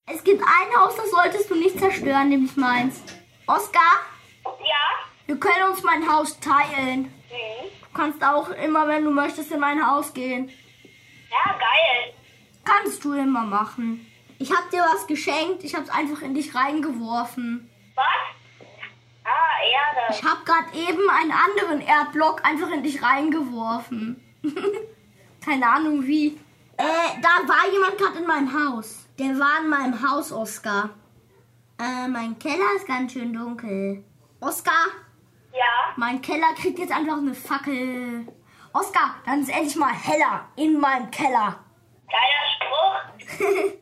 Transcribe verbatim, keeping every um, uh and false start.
Es gibt ein Haus, das solltest du nicht zerstören, nämlich meins. Oskar? Ja? Wir können uns mein Haus teilen. Mhm. Du kannst auch immer, wenn du möchtest, in mein Haus gehen. Ja, geil. Kannst du immer machen. Ich hab dir was geschenkt, ich hab's einfach in dich reingeworfen. Was? Ah, Erde. Ich hab gerade eben einen anderen Erdblock einfach in dich reingeworfen. Keine Ahnung wie. Äh, da war jemand gerade in meinem Haus. Der war in meinem Haus, Oskar. Äh, mein Keller ist ganz schön dunkel. Oskar? Ja? Mein Keller kriegt jetzt einfach eine Fackel. Oskar, dann ist endlich mal heller in meinem Keller. Geiler Spruch.